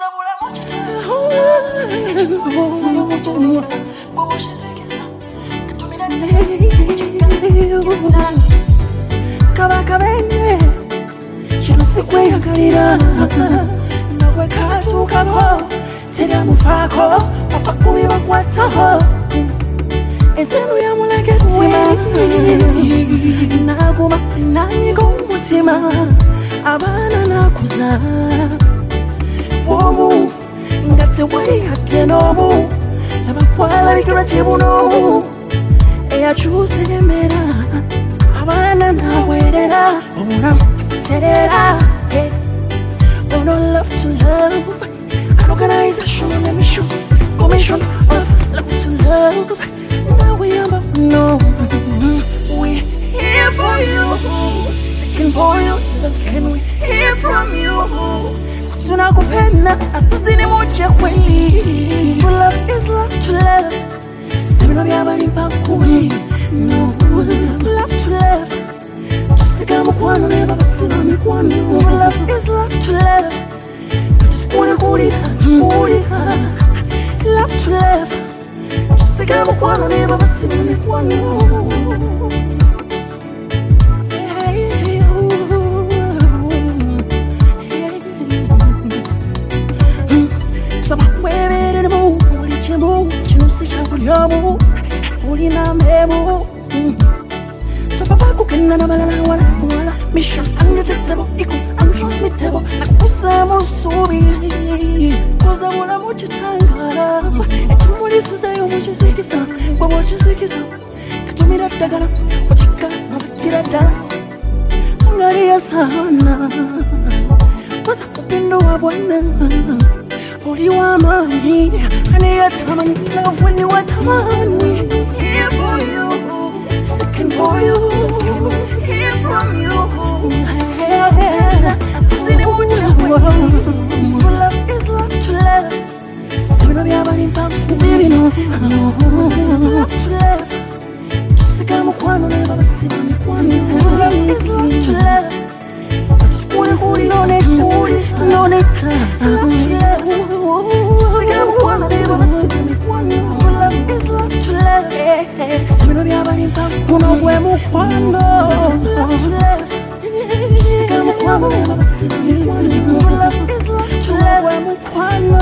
Kabakabene Chinosikwe yakalira Nawe katu kabo Tira mufako Papa kumi wakwataho Ezenu ya mulegetima Naguma nanyigo mutima Abana nakuza Womu Ngate wali hate nomu Nabakwala bikira chibuno Eya chuse gemera Abana nawerera Ona terera Ono love to love An organization and a mission Commission of love to love Now we are no We here for you Seeking for your love Can we hear from you Tunakupenda Asasini moja kweli To love is love to love Semino byabali mpakuli No love to love Tusika mukwano neba basina mikwano Love is love to love Tukule kuli Love to love Tusika mukwano neba basina mikwano Yamu, Ulina Memo, Tapaku can wala mission undetectable equals untransmittable, like Usamo Sobi, Cosa Wala Mochitanga, and Tumulis is a which is a kissa, but what is a kissa, Katumira Tagala, what you got was a kirata, Angaria Sana, was a window of one. Holy woman, honey, a time love when you are time. Here for you, seeking for you, hear from you. Love is love to love. Love to love. Tusikamo kwano neba basima mikwano. Love is love to love. No need Love is love to love. Semino byabali mpakuno gwe mukwano. Love to love. Sika mukwano neba basima mikwano. Love is love to love. Gwe mukwano.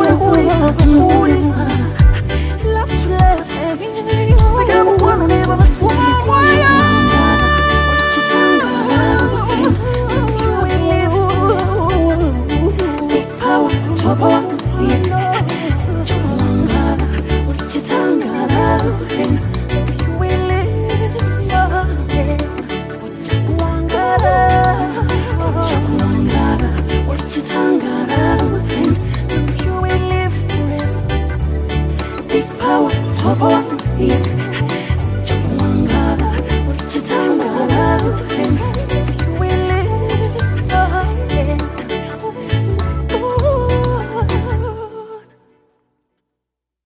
Love to love. Sika mukwano neba basima mikwano. Power.